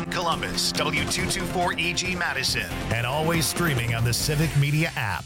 AM Columbus, W224EG Madison, and always streaming on the Civic Media app.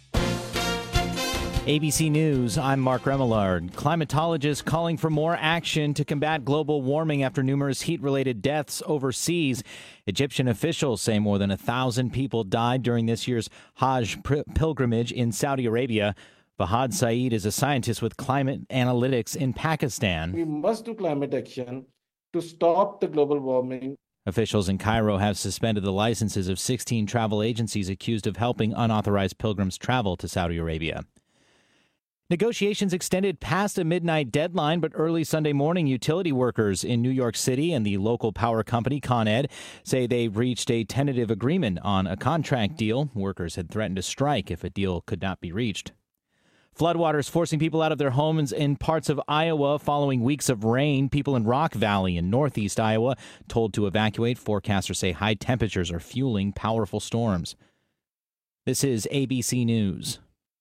ABC News, I'm Mark Remillard. Climatologists calling for more action to combat global warming after numerous heat-related deaths overseas. Egyptian officials say more than 1,000 people died during this year's Hajj pilgrimage in Saudi Arabia. Fahad Saeed is a scientist with climate analytics in Pakistan. We must do climate action to stop the global warming. Officials in Cairo have suspended the licenses of 16 travel agencies accused of helping unauthorized pilgrims travel to Saudi Arabia. Negotiations extended past a midnight deadline, but early Sunday morning, utility workers in New York City and the local power company Con Ed say they reached a tentative agreement on a contract deal. Workers had threatened to strike if a deal could not be reached. Floodwaters forcing people out of their homes in parts of Iowa following weeks of rain. People in Rock Valley in northeast Iowa told to evacuate. Forecasters say high temperatures are fueling powerful storms. This is ABC News.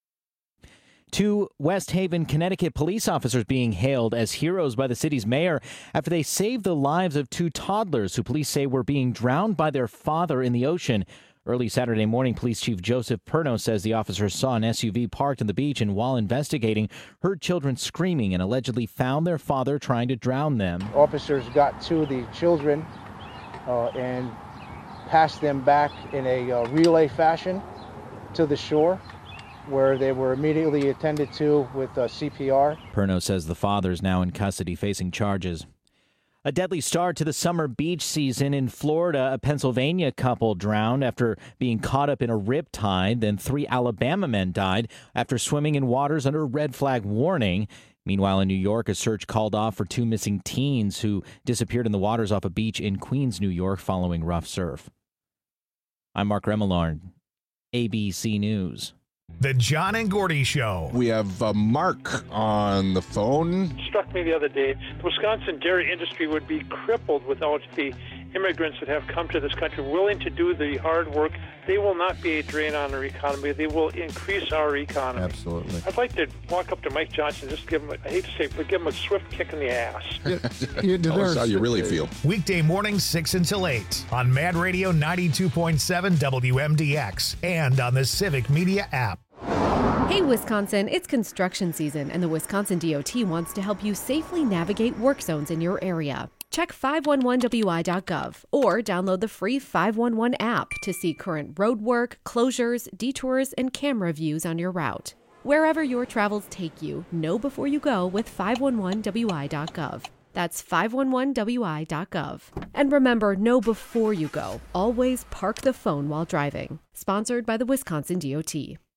2 West Haven, Connecticut police officers being hailed as heroes by the city's mayor after they saved the lives of 2 toddlers who police say were being drowned by their father in the ocean. Early Saturday morning, Police Chief Joseph Perno says the officers saw an SUV parked on the beach and while investigating, heard children screaming and allegedly found their father trying to drown them. Officers got to the children and passed them back in a relay fashion to the shore, where they were immediately attended to with CPR. Perno says the father is now in custody facing charges. A deadly start to the summer beach season in Florida. A Pennsylvania couple drowned after being caught up in a riptide. Then 3 Alabama men died after swimming in waters under a red flag warning. Meanwhile, in New York, a search called off for 2 missing teens who disappeared in the waters off a beach in Queens, New York, following rough surf. I'm Mark Remillard, ABC News. The John and Gordy Show. We have Mark on the phone. It struck me the other day, the Wisconsin dairy industry would be crippled without the immigrants that have come to this country willing to do the hard work. They will not be a drain on our economy. They will increase our economy. Absolutely. I'd like to walk up to Mike Johnson and just give him, I hate to say it, but give him a swift kick in the ass. Tell us how you really feel. Weekday mornings 6 until 8 on Mad Radio 92.7 WMDX and on the Civic Media app. Hey Wisconsin, it's construction season and the Wisconsin DOT wants to help you safely navigate work zones in your area. Check 511wi.gov or download the free 511 app to see current road work, closures, detours, and camera views on your route. Wherever your travels take you, know before you go with 511wi.gov. That's 511wi.gov. And remember, know before you go. Always park the phone while driving. Sponsored by the Wisconsin DOT.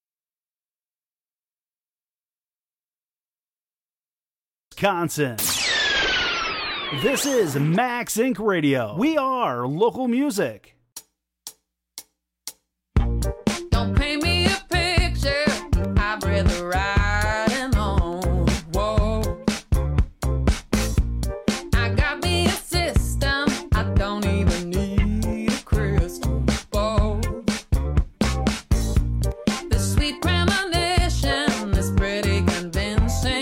Wisconsin. This is Max Inc. Radio. We are local music. Don't paint me a picture. I'd rather ride alone. Whoa. I got me a system. I don't even need a crystal ball. The sweet premonition is pretty convincing.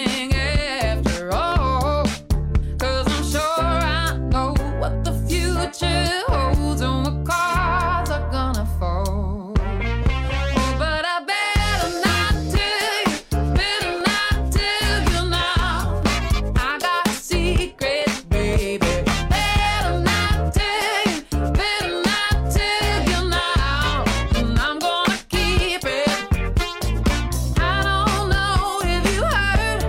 Holds on the cards are gonna fall. Oh, but I better not tell you now. I got a secret, baby. Better not tell you now. And I'm gonna keep it. I don't know if you heard,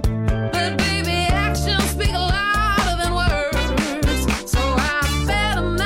but baby, actions speak louder than words. So I better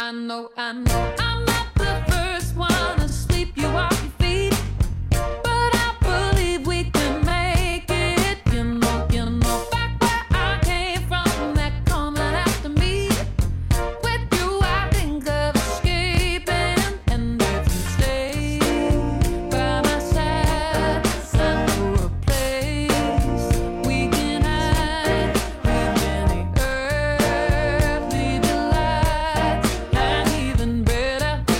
I know I'm not the first one to sweep you off your feet, but I believe we can make it. You know, back where I came from, they're coming after me. With you, I think of escaping, and if you stay by my side, I know a place we can hide with many earthly delights, and even better, we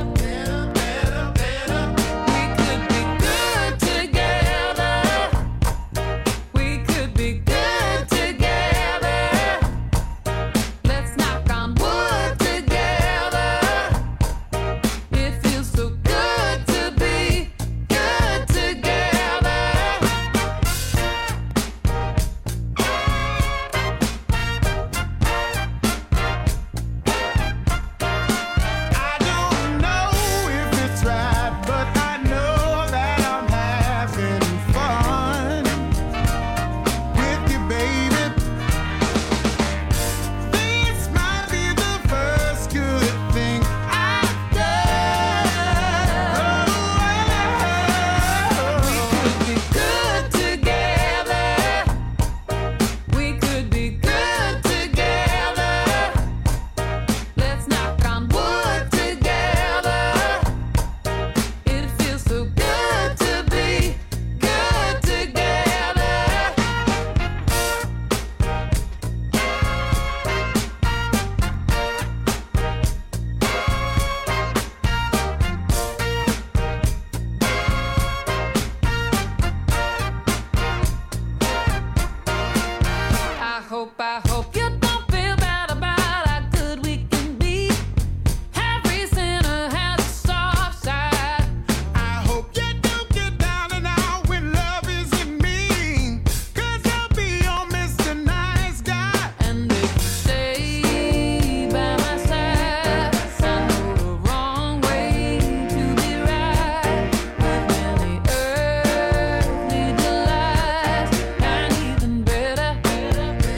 could be good together. We could be good together. Let's knock on wood together. It feels so good to be good together. I don't know if it's right, but I know that I'm having fun with you, baby. This might be the first good thing I've done. We could be good together. We could be good together. Let's knock on wood together. It feels so good to be good together. I hope you don't feel bad about how good we can be. Every sinner has a soft side. I hope you don't get down and out when love isn't mean, 'cause I'll be your Mr. Nice Guy. And if you stay by my side, I know the wrong way to be right. With many earthly delights, and even better, we could be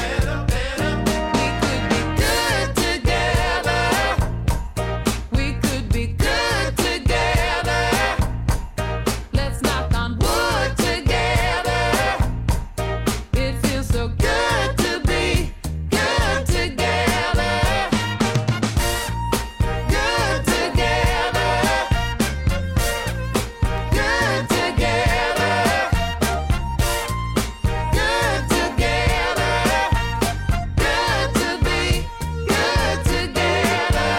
good together. We could be good together. Let's knock on wood together. It feels so good to be good together. Good together. Good together. Good together. Good to be good together.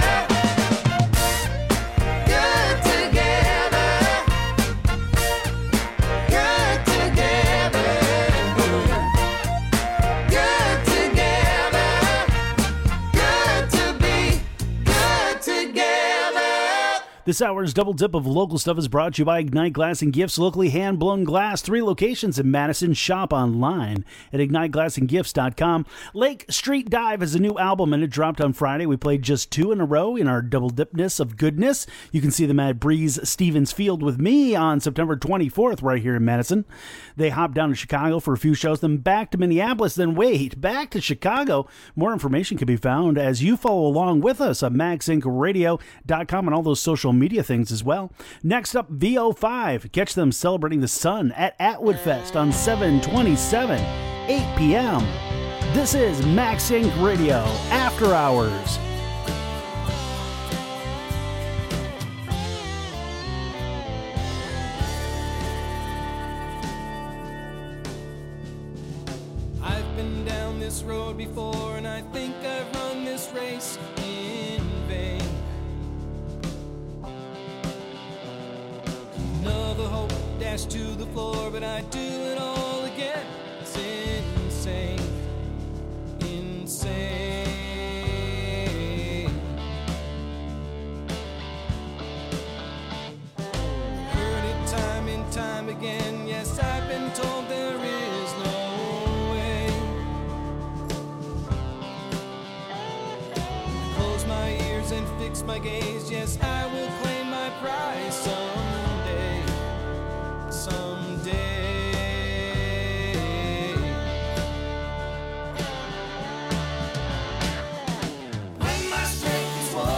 Good together. Good together. Good together. Good to be good together. This hour's double dip of local stuff is brought to you by Ignite Glass and Gifts, locally hand-blown glass. 3 locations in Madison. Shop online at igniteglassandgifts.com. Lake Street Dive is a new album, and it dropped on Friday. We played just 2 in a row in our double dipness of goodness. You can see them at Breeze Stevens Field with me on September 24th right here in Madison. They hopped down to Chicago for a few shows, then back to Minneapolis, then wait, back to Chicago. More information can be found as you follow along with us on MaxIncRadio.com and all those social media things as well. Next up, VO5. Catch them celebrating the sun at Atwood Fest on 7/27, 8 p.m. This is Max Inc. Radio After Hours. I've been down this road before, and I think I've run this race in vain. Another hope dashed to the floor, but I do it all again. It's insane, insane. Heard it time and time again. Yes, I've been told there is no way. Close my ears and fix my gaze. Yes, I will claim my prize someday. Someday. When my strength is worn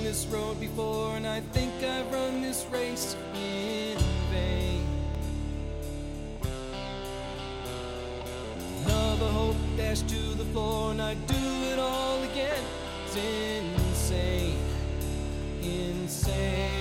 this road before, and I think I've run this race in vain. Another hope dashed to the floor, and I do it all again. It's insane, insane.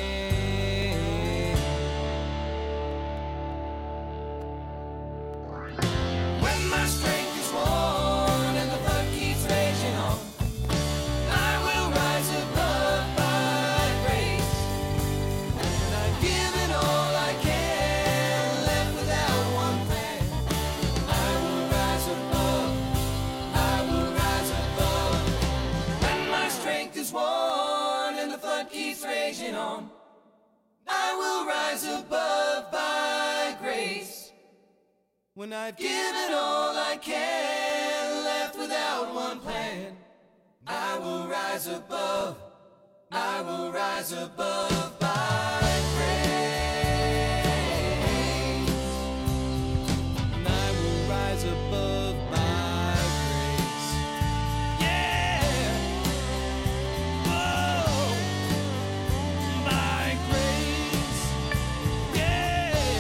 When my strength is worn and the blood keeps raging on, I will rise above by grace. When I've given all I can, left without one plan, I will rise above, I will rise above. When my strength is worn and the flood keeps raging on, I will rise above by grace. When I've given all I can, left without one plan, I will rise above, I will rise above by grace. And I will rise above by grace. Yeah! Oh! By grace. Yeah!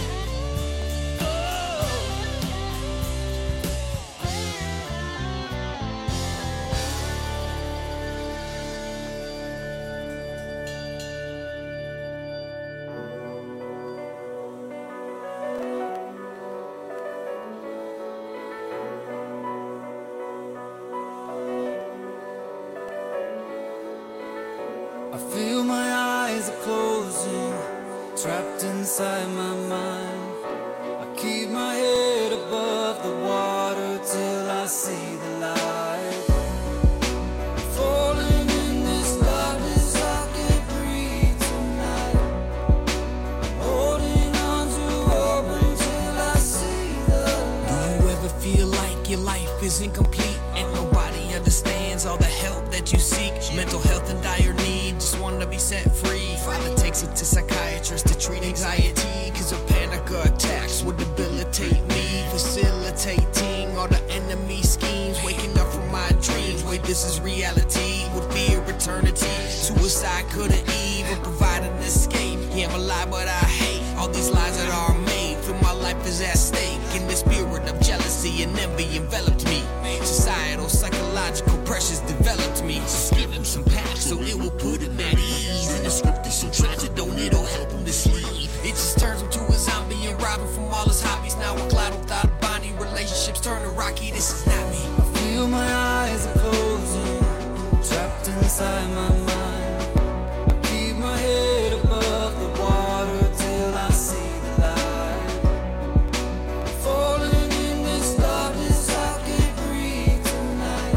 I feel my eyes are closing, trapped inside my mind. I keep my head above the water till I see the light. Falling in this darkness, I can't breathe tonight. Holding on to hope until I see the light. Do you ever feel like your life is incomplete and nobody understands all the help that you seek? Mental health in dire need, just want to be set free. Father takes it to psychiatrists to treat anxiety, cause a panic attacks would debilitate me. Facilitating all the enemy schemes, waking up from my dreams. Wait, this is reality, with fear eternity. Suicide couldn't even provide an escape. Yeah, I'm alive but I hate all these lies that are made. Feel my life is at stake, and the spirit of jealousy and envy enveloped me. Societal, psychological pressures developed me. Just give him some packs so it will put him at ease. And the script is so tragic, don't it'll help him to sleep. It just turns him to a zombie and rob him from all his hobbies. Now a cloud without a body, relationships turn to rocky. This is not me. I feel my eyes are closing, trapped inside my mind. I keep my head above the water till I see the light. Falling in this darkness, I can't breathe tonight.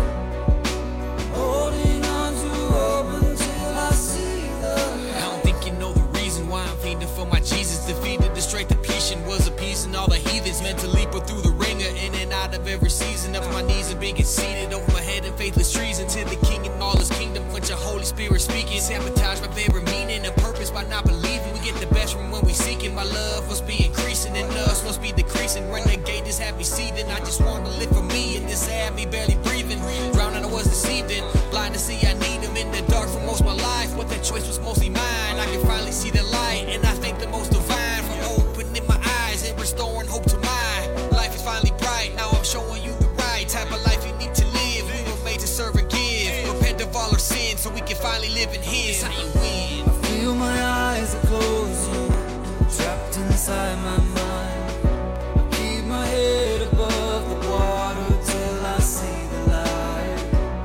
Holding on to hope until I see the light. I don't think you know the reason why I'm fiending for my Jesus. Defeated the straight depletion, was appeasing all the heathens. Meant to leap through the ringer, in and out of every season. Up my knees and being conceited, over my head in faithless treason. To the king and all his kingdom, with your Holy Spirit speaking. Sabotage my favorite meaning and purpose by not believing. We get the best from when we seeking. My love must be increasing and us must be decreasing. Renegade this happy seething. I just want to live for me, and this had me barely breathing. Drowning, I was deceived in. Blind to see I need him in the dark for most of my life. But that choice was mostly mine. I can finally see the light, and I thank the most divine for opening my eyes and restoring hope to mine. Life is finally bright. Now I'm showing you the right type of life you need to live. We were made to serve and give. Repent of all our sins so we can finally live in His. How you win? I feel my eyes are closing, trapped inside my mind. I keep my head above the water till I see the light.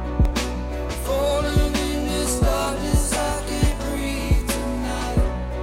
Falling in this darkness, I can't breathe tonight.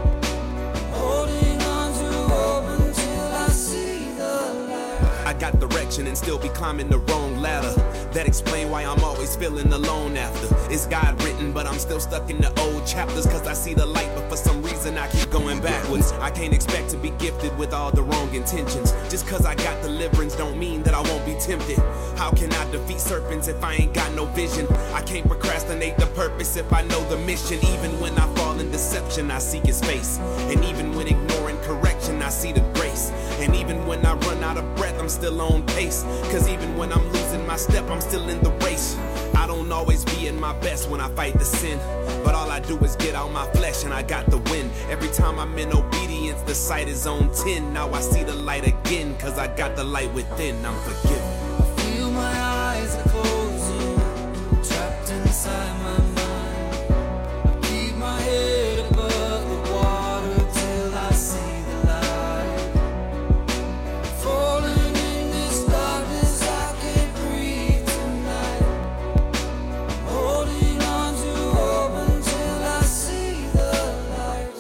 Holding on to hope until I see the light. I got direction and still be climbing the wrong ladder. That explain why I'm always feeling alone after. It's God written, but I'm still stuck in the old chapters. Cause I see the light, but for some reason I keep going backwards. I can't expect to be gifted with all the wrong intentions. Just cause I got deliverance don't mean that I won't be tempted. How can I defeat serpents if I ain't got no vision? I can't procrastinate the purpose if I know the mission. Even when I fall in deception, I seek His face. And even when ignoring correction, I see the grace. And even when I run out of breath, I'm still on pace. Cause even when I'm losing my step, I'm still in the race. I don't always be in my best when I fight the sin, but all I do is get out my flesh and I got the win. Every time I'm in obedience, the sight is on 10. Now I see the light again, cause I got the light within. I'm forgiven. Feel my eyes are closing, trapped inside my mind. I keep my head above the water till I see the light. Falling in this darkness, I can't breathe tonight. I'm holding on to hope until I see the light.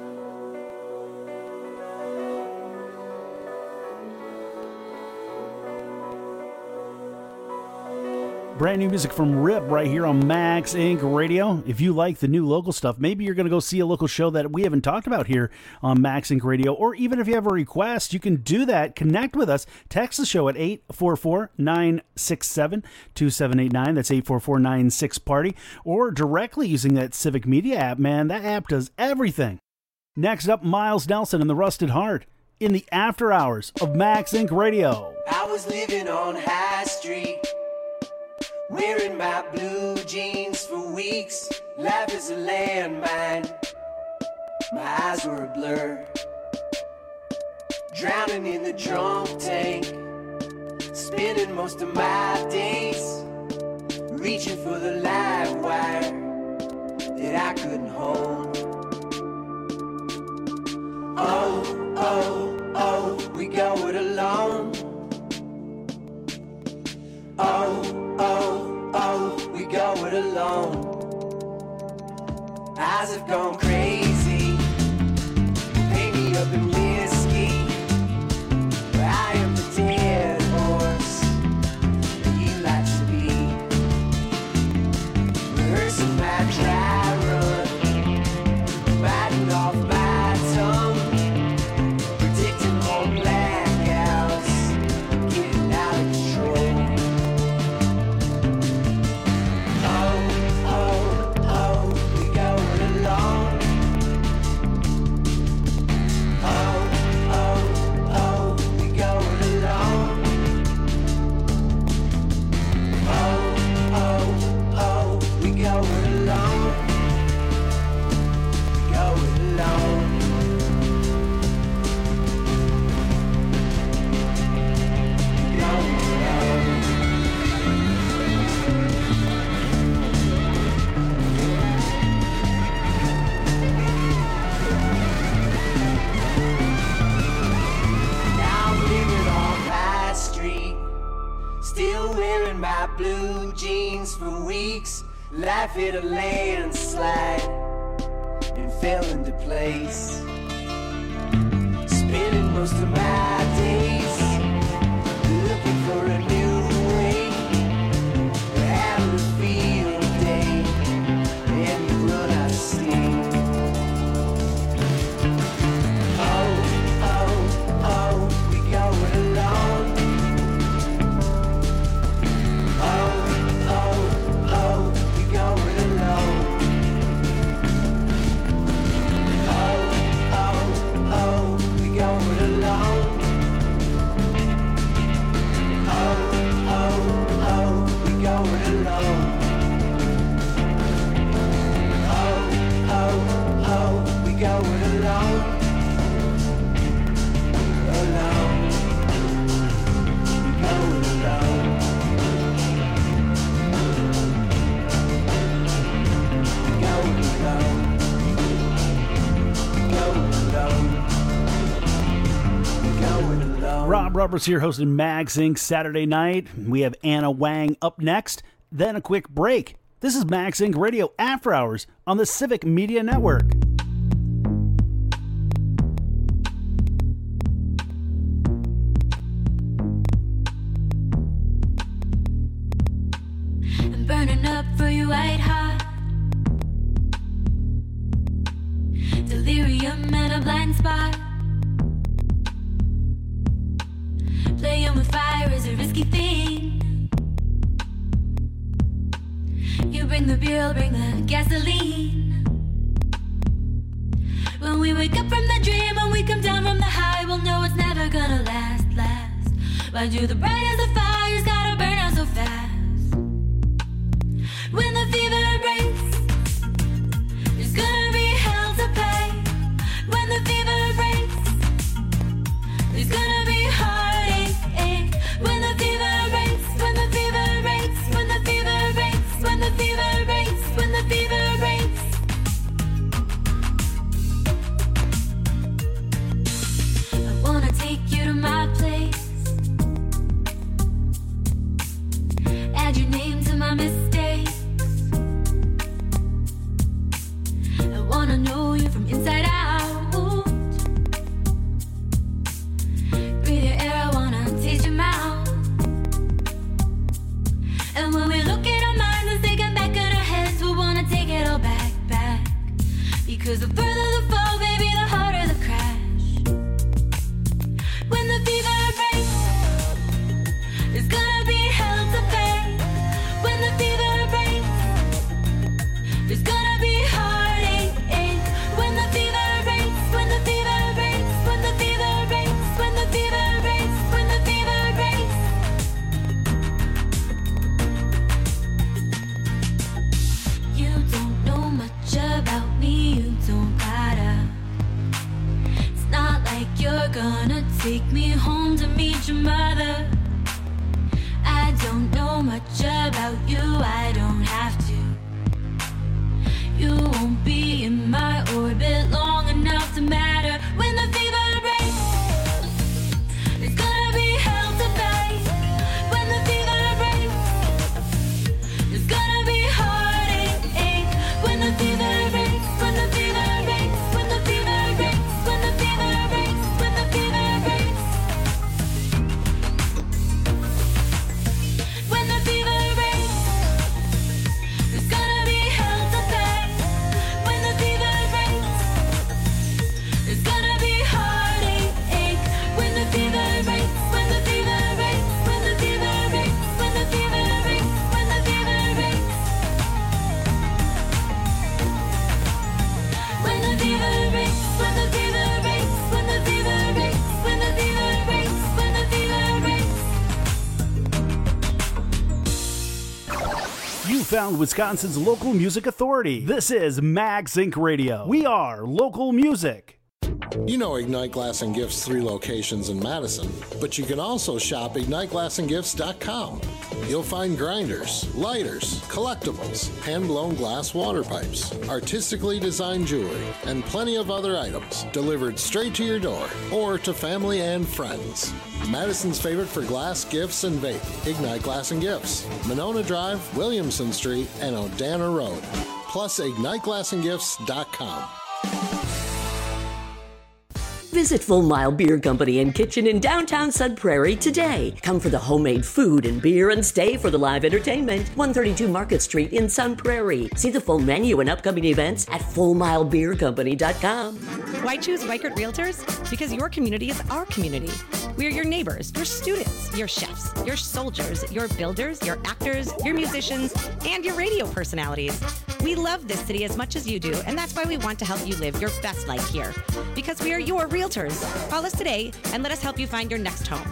Brand new music from Rip right here on Max Inc. Radio. If you like the new local stuff, maybe you're going to go see a local show that we haven't talked about here on Max Inc. Radio, or even if you have a request, you can do that. Connect with us. Text the show at 844-967-2789. That's 844-96-PARTY. Or directly using that Civic Media app, man. That app does everything. Next up, Miles Nelson and the Rusted Heart in the after hours of Max Inc. Radio. I was living on High Street, wearing my blue jeans for weeks. Life is a landmine, my eyes were a blur. Drowning in the drunk tank, spending most of my days reaching for the live wire that I couldn't hold. Oh, oh, oh, we go it alone. Oh, oh, oh, we go it alone. Eyes have gone crazy, paint me up in whiskey. I am the dead horse that he likes to be. Rehearsing my dry run, biting off my tongue, predicting more blackouts, getting out of control. Still wearing my blue jeans for weeks. Life hit a landslide and fell into place. Spending most of my days looking for a new way, having a field day, and you run out of steam. Oh, oh, oh, we going alone. Oh, oh, oh, we going alone. Oh, oh, oh, we going alone. Oh, oh, oh, we going alone. Oh, oh, oh, we going alone. Alone. We going alone. Rob Roberts here hosting Max Inc. Saturday night. We have Anna Wang up next, then a quick break. This is Max Inc. Radio After Hours on the Civic Media Network. I'm burning up for you white hot. Delirium and a blind spot. Playing with fire is a risky thing. You bring the beer, I'll bring the gasoline. When we wake up from the dream, when we come down from the high, we'll know it's never gonna last. Mind you, the bright as the fire's gotta burn out so fast. much about you, I don't have to. You won't be in my orbit long enough to matter. When the fever breaks, it's gonna be hell to pay. When the fever breaks, it's gonna be heartache. When the fever breaks, when the fever breaks, when the fever breaks, when the fever breaks, when the fever breaks. When the fever breaks, it's gonna be hell to pay. When the fever breaks, it's gonna be heartache. When the fever breaks, when the fever breaks, when the fever breaks, when the fever breaks, when the fever breaks. When the fever breaks, when the fever breaks, when the fever breaks, when the fever breaks, when the fever breaks. You found Wisconsin's local music authority. This is Mag Sync Radio. We are local music. You know Ignite Glass and Gifts 3 locations in Madison, but you can also shop IgniteGlassandGifts.com. You'll find grinders, lighters, collectibles, hand-blown glass water pipes, artistically designed jewelry, and plenty of other items delivered straight to your door or to family and friends. Madison's favorite for glass, gifts, and vape, Ignite Glass and Gifts, Monona Drive, Williamson Street, and Odana Road. Plus IgniteGlassandGifts.com. Visit Full Mile Beer Company and Kitchen in downtown Sun Prairie today. Come for the homemade food and beer and stay for the live entertainment. 132 Market Street in Sun Prairie. See the full menu and upcoming events at FullMileBeerCompany.com. Why choose Weichert Realtors? Because your community is our community. We are your neighbors, your students, your chefs, your soldiers, your builders, your actors, your musicians, and your radio personalities. We love this city as much as you do, and that's why we want to help you live your best life here. Because we are your realtors. Call us today and let us help you find your next home.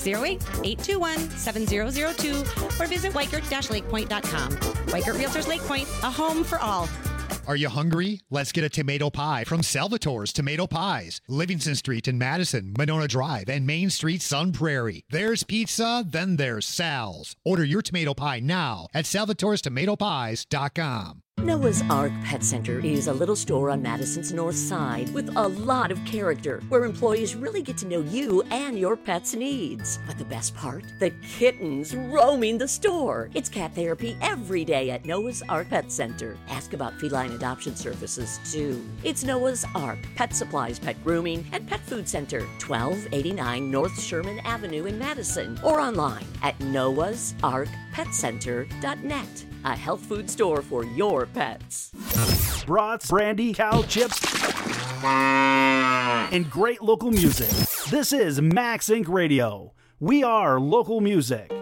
608-821-7002 or visit Weichert-Lakepoint.com. Weichert Realtors Lake Point, a home for all. Are you hungry? Let's get a tomato pie from Salvatore's Tomato Pies, Livingston Street in Madison, Monona Drive, and Main Street, Sun Prairie. There's pizza, then there's Sal's. Order your tomato pie now at salvatorestomatopies.com. Noah's Ark Pet Center is a little store on Madison's north side with a lot of character where employees really get to know you and your pet's needs. But the best part? The kittens roaming the store. It's cat therapy every day at Noah's Ark Pet Center. Ask about feline adoption services too. It's Noah's Ark Pet Supplies, Pet Grooming, and Pet Food Center, 1289 North Sherman Avenue in Madison, or online at noahsarkpetcenter.net. A health food store for your pets. Brats, brandy, cow chips, and great local music. This is Mag Sync Radio. We are local music.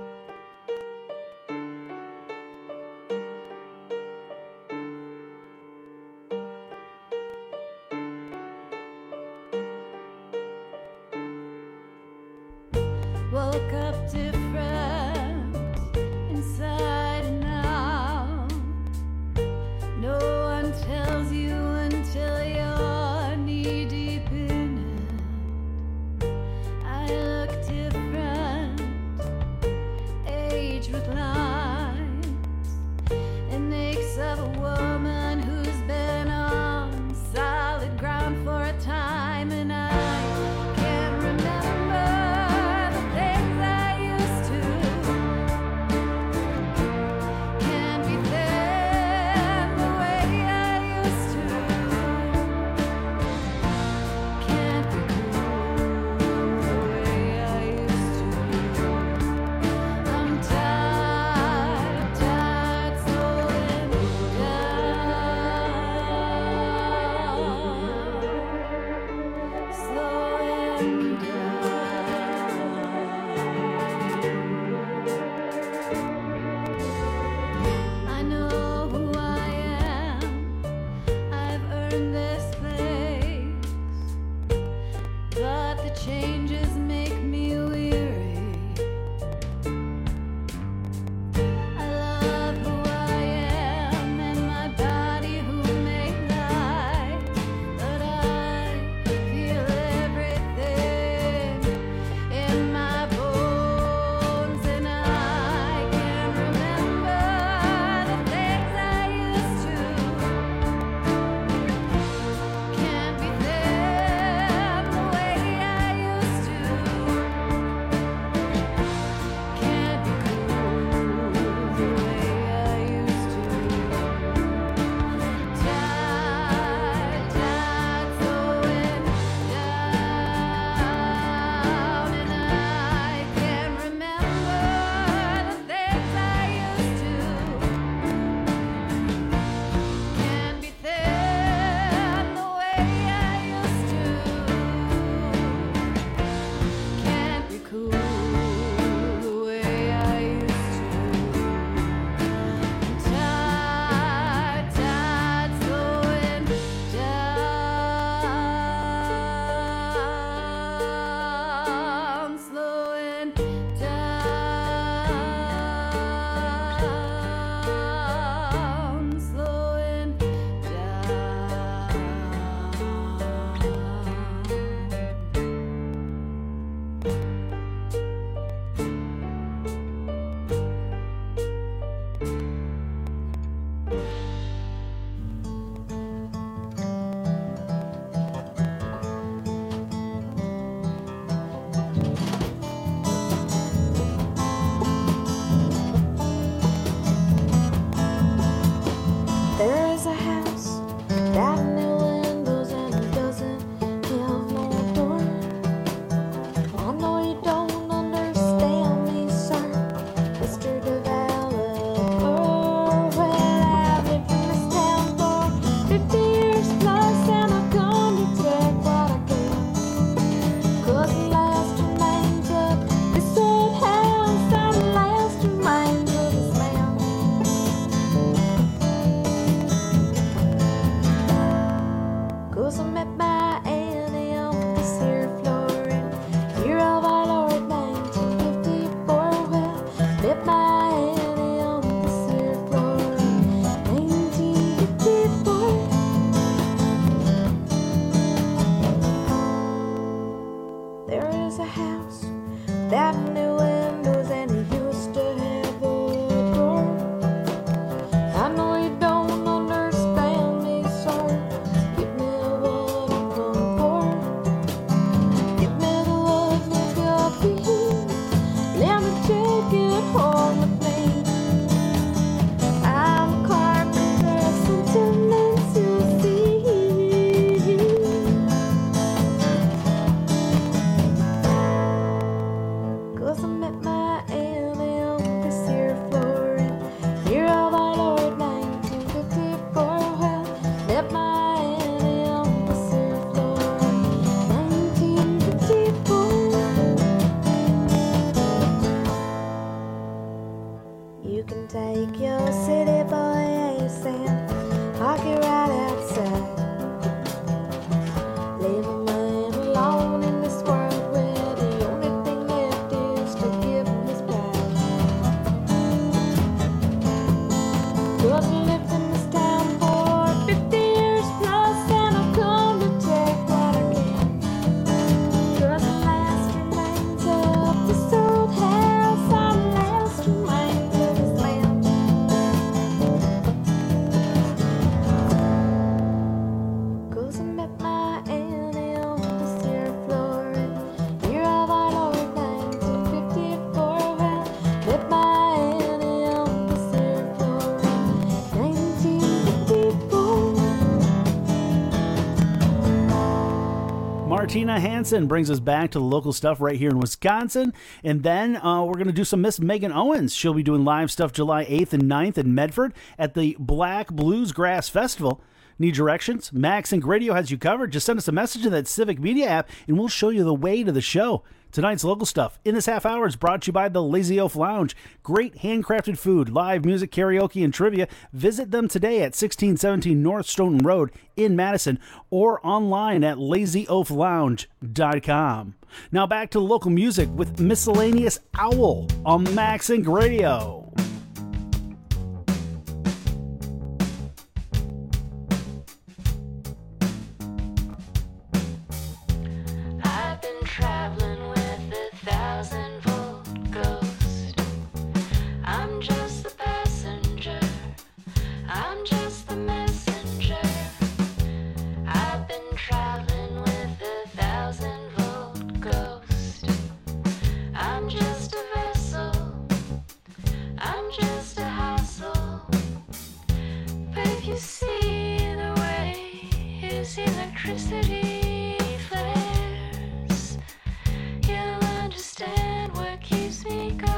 Woke up different inside and out. No one tells you until you're knee deep in it. I look different, aged with lines. It makes of a woman who's been on solid ground for a time, and I can't remember the things I used to 'cause I met my Anne on this here floor in year of our Lord 1954. Well, met my Anne on this here floor in 1954. You can take your city boy ace and park it right outside. Leave a man alone in this world where the only thing left is to give him his pride. 'Cause I lived in this town for 50 years plus, and I've come to take what I can. 'Cause the last remains of this old house, I'm the last remains of this land. 'Cause I met my Annie on this here floor in year of our Lord 1954. Well, met my Annie on this here floor in 1954. Martina Hansen brings us back to the local stuff right here in Wisconsin. And then we're going to do some Miss Megan Owens. She'll be doing live stuff July 8th and 9th in Medford at the Black Bluesgrass Festival. Need directions? Max Inc. Radio has you covered. Just send us a message in that Civic Media app, and we'll show you the way to the show. Tonight's local stuff in this half hour is brought to you by the Lazy Oaf Lounge. Great handcrafted food, live music, karaoke, and trivia. Visit them today at 1617 North Stoughton Road in Madison or online at lazyoaflounge.com. Now back to local music with Miscellaneous Owl on Max Inc. Radio. I've been traveling with a 1,000-volt ghost. I'm just the passenger. I'm just the messenger. I've been traveling with a 1,000-volt ghost. I'm just a vessel. I'm just a hassle. But if you see the way his electricity flares, you'll understand what keeps me going.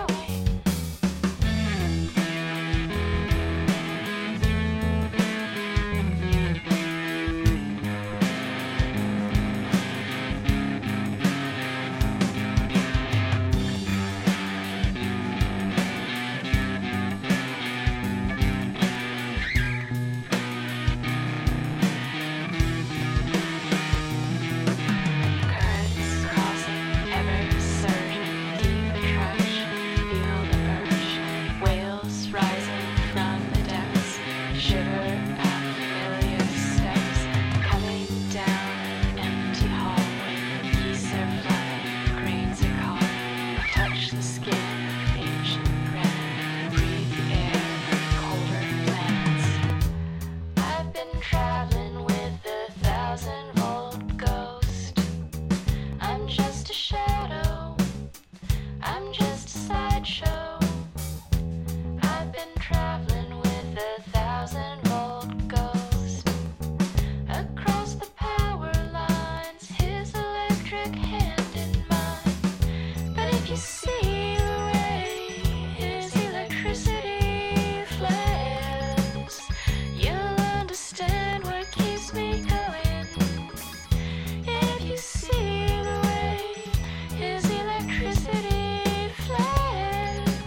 Currents crossing, ever surging, deep attraction, feel the urge. Waves rising from the depths, shiver at familiar steps, coming down an empty hallway. Geese are flying, cranes are calling. Touch the skin, ancient granite, breathe the air, colder planets. I've been traveling with a 1,000-volt ghost. I'm just a shadow. I'm just a sideshow. I've been traveling with a 1,000-volt ghost. Across the power lines, his electric hand in mine. But if you see the way his electricity flares, you'll understand what keeps me going. If you see the way his electricity flares,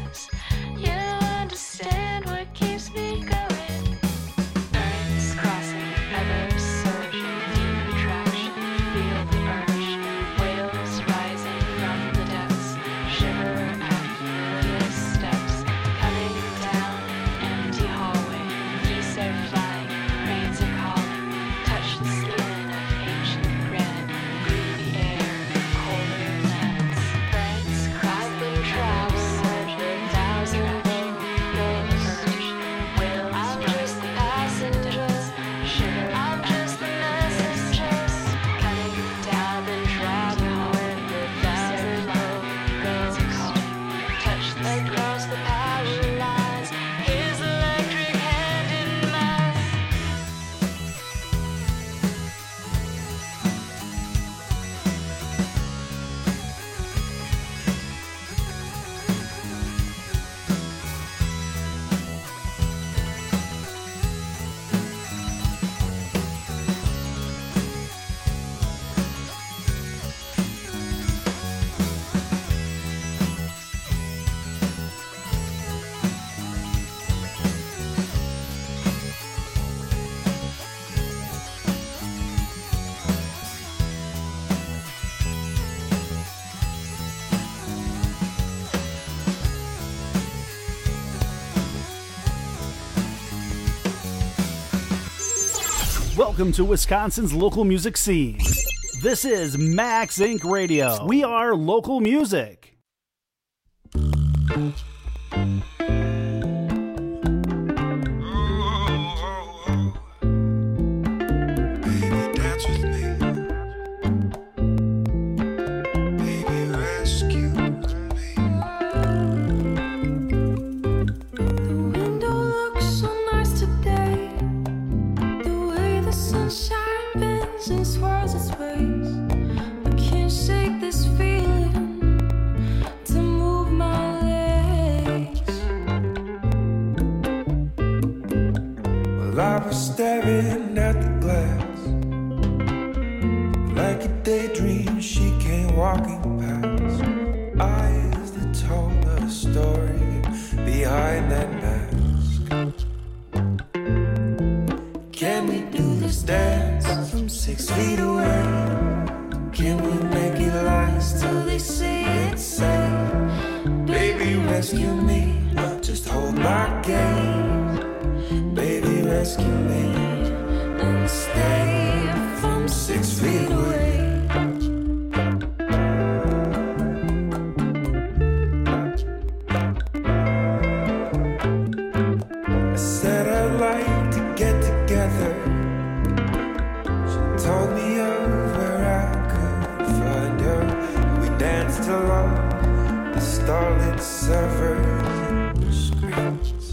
Welcome to Wisconsin's local music scene. This is Max Inc. Radio. We are local music. And swirls its ways. I can't shake this feeling to move my legs. Well, I was staring at the glass like a daydream she came walking past. Eyes that told her the story behind that mask. Can we do this dance from 6 feet away? Can we make it last till they say it's safe? Baby, rescue me, just hold my gaze. Baby, rescue me and stay from 6 feet away. I said I'd like to get together. She told me of where I could find her. We danced along the starlit servers and the screens.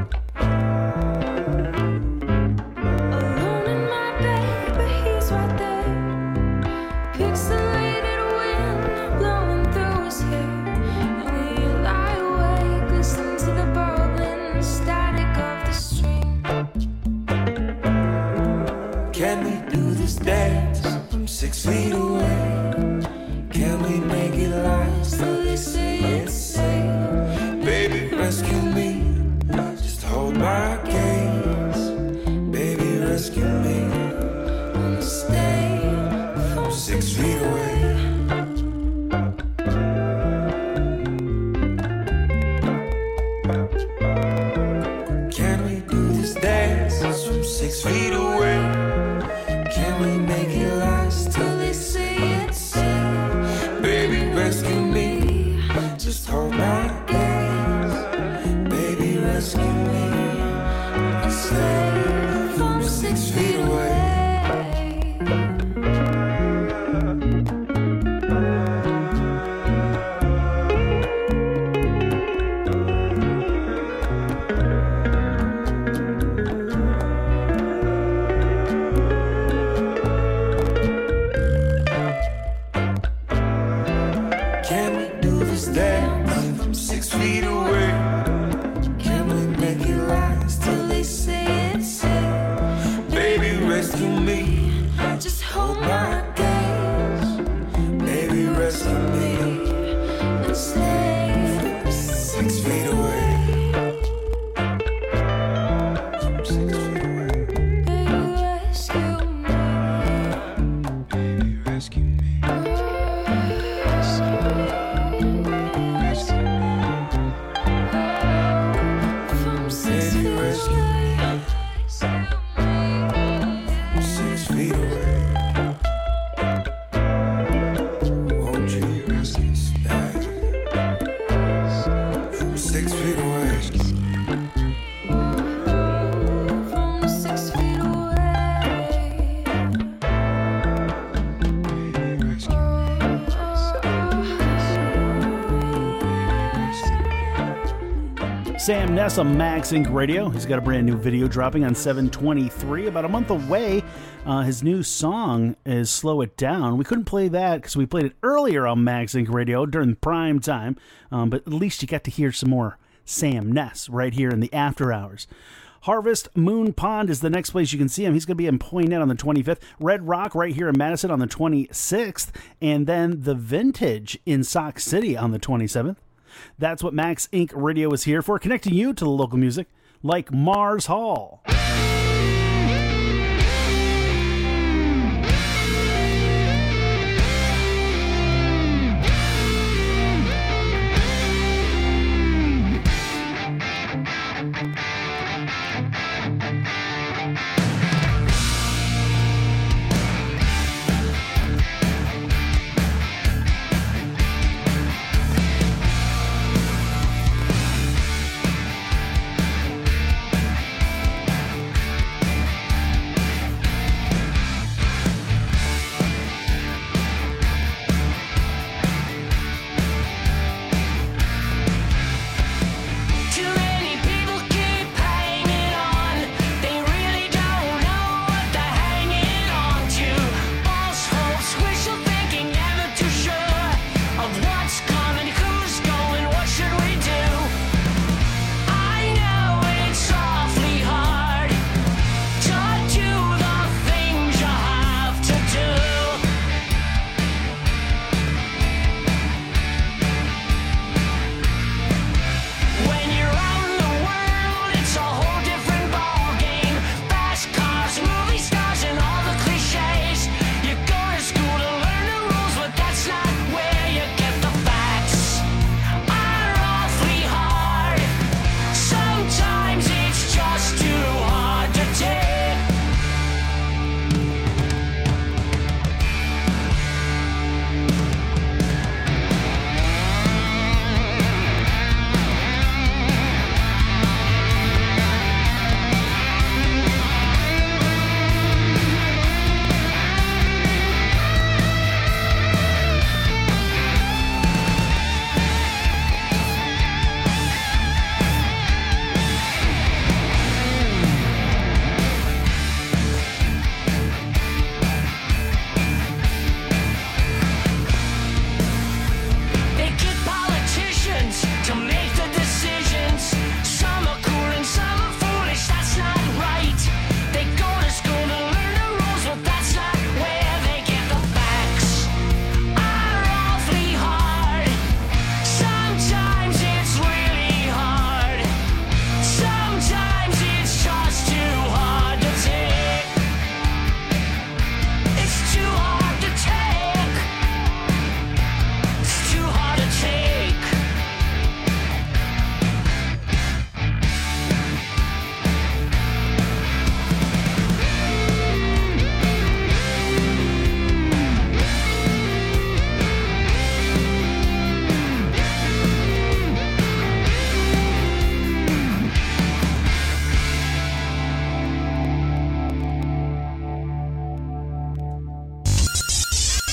Alone in my bed, but he's right there. Pixelated wind blowing through his hair. And we lie awake, listen to the bubbling static of the stream. Can we do this dance from 6 feet away? Can we make it last till they say it's safe? Baby, rescue me, just hold my gaze. Baby, rescue me and stay from 6 feet away. Can we do this dance from 6 feet away? Can we make it last till they say it's safe? Baby, rescue me, just hold my gaze. Baby, rescue me and stay from 6 feet away. Can we do this dance from 6 feet away? Can we make it last till they say it's safe? Baby, rescue me, just hold my gaze. Baby, rescue me and stay 6 feet away. From 6 feet away. Baby, rescue me. Baby, rescue me. From 6 Baby, feet rescue me. 6 feet away. Won't you rescue me? From 6 feet away. From 6 feet away. Sam Ness on Max Inc. Radio. He's got a brand new video dropping on 7/23, about a month away. His new song is Slow It Down. We couldn't play that because we played it earlier on Max Inc. Radio during prime time, but at least you got to hear some more Sam Ness right here in the after hours. Harvest Moon Pond is the next place you can see him. He's going to be in Poinet on the 25th. Red Rock right here in Madison on the 26th. And then The Vintage in Sauk City on the 27th. That's what Max Inc. Radio is here for, connecting you to the local music like Mars Hall.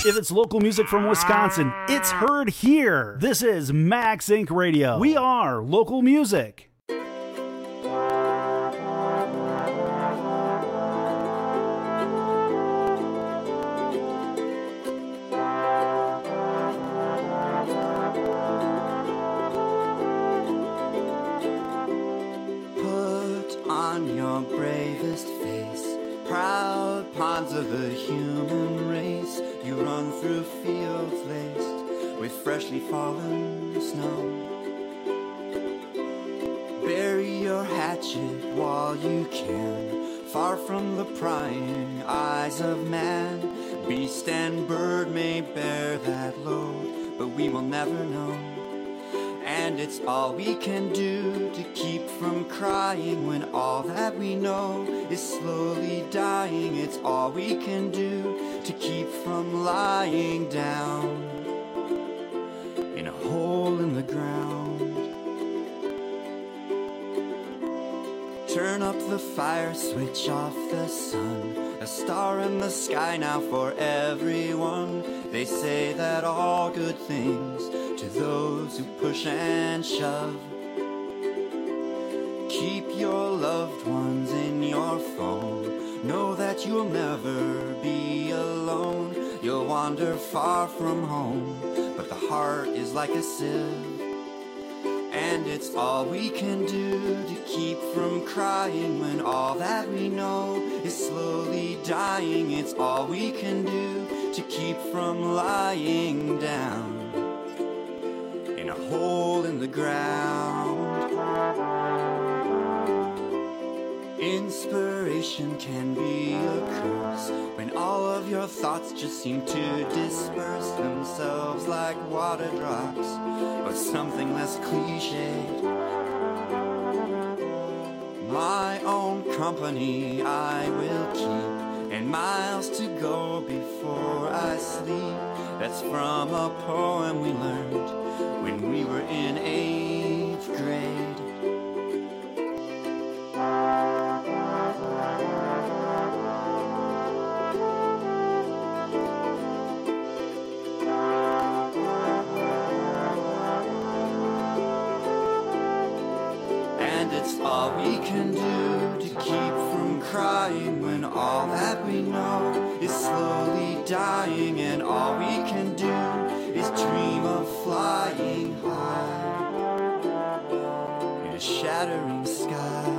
If it's local music from Wisconsin, it's heard here. This is Max Inc. Radio. We are local music. Put on your bravest face, proud pawns of the human race. You run through fields laced with freshly fallen snow. Bury your hatchet while you can, far from the prying eyes of man. Beast and bird may bear that load, but we will never know. And it's all we can do to keep from crying when all that we know is slowly dying. It's all we can do to keep from lying down in a hole in the ground. Turn up the fire, switch off the sun. A star in the sky now for everyone. They say that all good things to those who push and shove. Keep your loved ones in your phone. Know that you'll never be alone. You'll wander far from home, but the heart is like a sieve. And it's all we can do to keep from crying when all that we know is slowly dying. It's all we can do to keep from lying down in a hole in the ground. Inspiration can be a curse when all of your thoughts just seem to disperse themselves like water drops, or something less cliched. My own company I will keep, and miles to go before I sleep. That's from a poem we learned when we were in 8th grade. And it's all we can do to keep from crying when all that we know is slowly dying. And all we can do is dream of flying high in a shattering sky.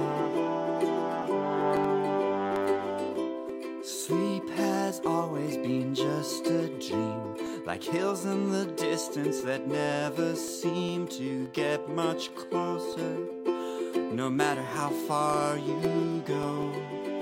Sleep has always been just a dream, like hills in the distance that never seem to get much closer, no matter how far you go.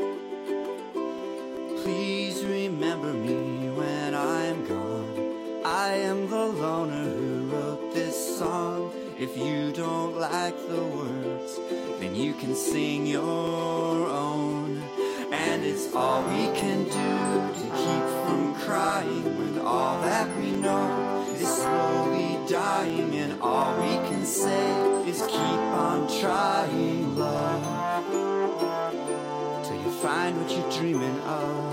Please remember me when I'm gone. I am the loner who wrote this song. If you don't like the words, then you can sing your own. And it's all we can do to keep from crying when all that we know is slowly dying. And all we can say is keep on trying, love, till you find what you're dreaming of.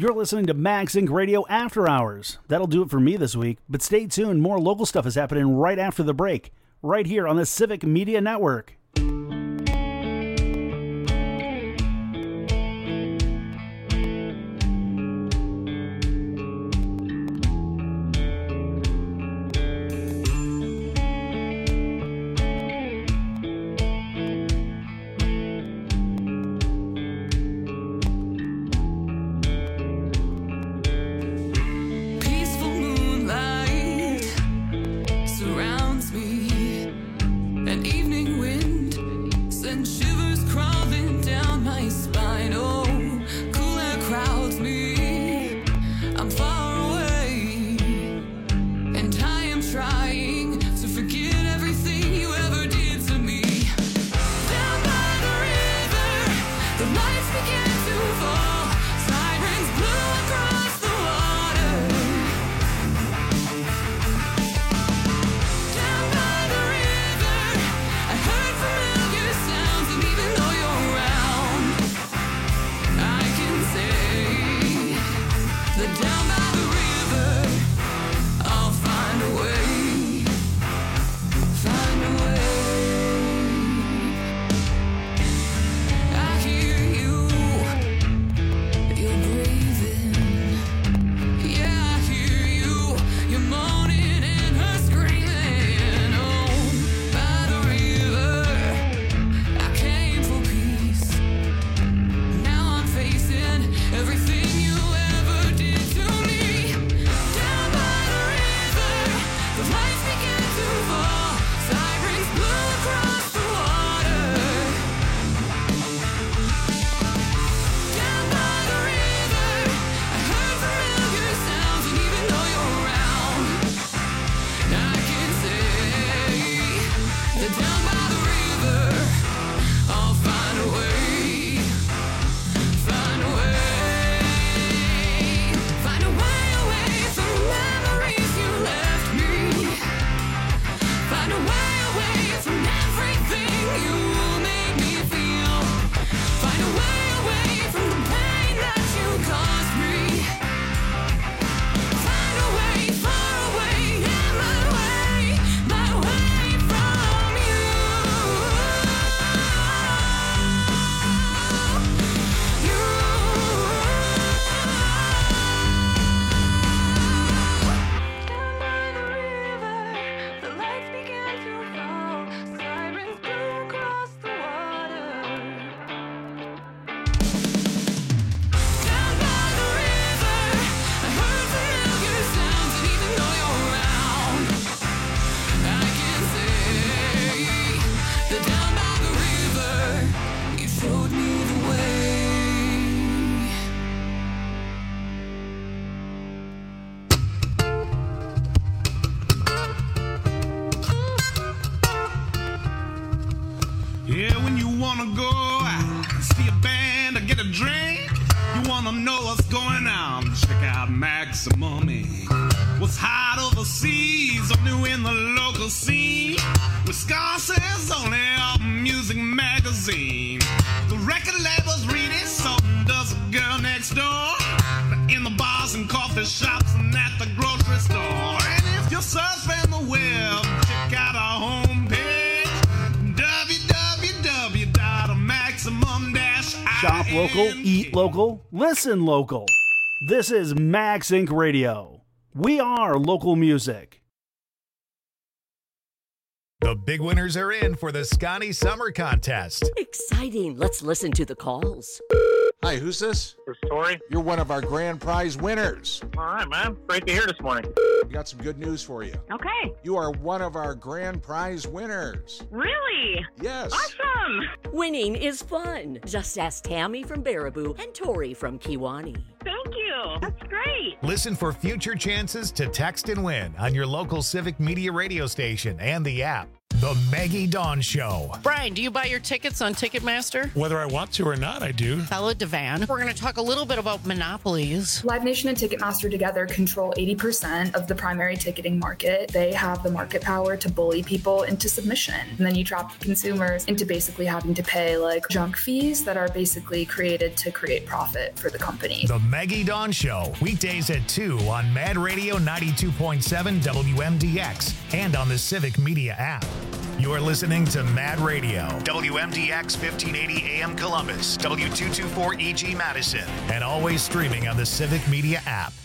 You're listening to Max Inc. Radio After Hours. That'll do it for me this week, but stay tuned. More local stuff is happening right after the break, right here on the Civic Media Network. Peaceful moonlight surrounds me. An evening wind sends shivers crawling down my spine. Oh, cool air crowds me. I'm far away, and I am trying to forget everything you ever did to me. Down by the river, the lights began to fall. Sirens blew across the water. Down by the river, I heard familiar sounds, and even though you're around, I can say that down by the river, I'll find a way, find a way. I hear you, you're breathing. Yeah, I hear you, you're moaning and her screaming. Oh, by the river, I came for peace. Now I'm facing everything you ever did to me. Down by the river, the lights began to fall. Sirens blew across the water. Down by the river, I heard familiar sounds, and even though you're around, I can say that down by the river, I'll find a way, find a way, find a way away from the memories you left me, find a way away from everything you made me feel, find a way away from the pain that you caused me, find a way far away, yeah, my way from you. The lights began to fall, sirens blew across the water. Down by the river, I heard familiar sounds, and even though you're around, I can say that down by the river, you showed me the way. Yeah, when you wanna go out, see a band or get a drink, you wanna know what's going on, check out Maximum Inc. What's hot overseas, or new in the local scene, Wisconsin's only music magazine. The record labels read it, so does a girl next door. In the bars and coffee shops and at the grocery store. And if you're surfing the web, check out our homepage, Shop local, eat local, listen local. This is Max Inc. Radio. We are local music. The big winners are in for the Scotty Summer Contest. Exciting. Let's listen to the calls. Hi, who's this? This is Tori. You're one of our grand prize winners. All right, man. Great to hear this morning. We got some good news for you. Okay. You are one of our grand prize winners. Really? Yes. Awesome. Winning is fun. Just ask Tammy from Baraboo and Tori from Kiwani. Thank you. That's great. Listen for future chances to text and win on your local Civic Media radio station and the app. The Maggie Dawn Show. Brian, do you buy your tickets on Ticketmaster? Whether I want to or not, I do. Bella Devan. We're going to talk a little bit about monopolies. Live Nation and Ticketmaster together control 80% of the primary ticketing market. They have the market power to bully people into submission. And then you trap consumers into basically having to pay like junk fees that are basically created to create profit for the company. The Maggie Dawn Show. Weekdays at 2 on Mad Radio 92.7 WMDX and on the Civic Media app. You're listening to Mad Radio, WMDX 1580 AM Columbus, W224 EG Madison, and always streaming on the Civic Media app.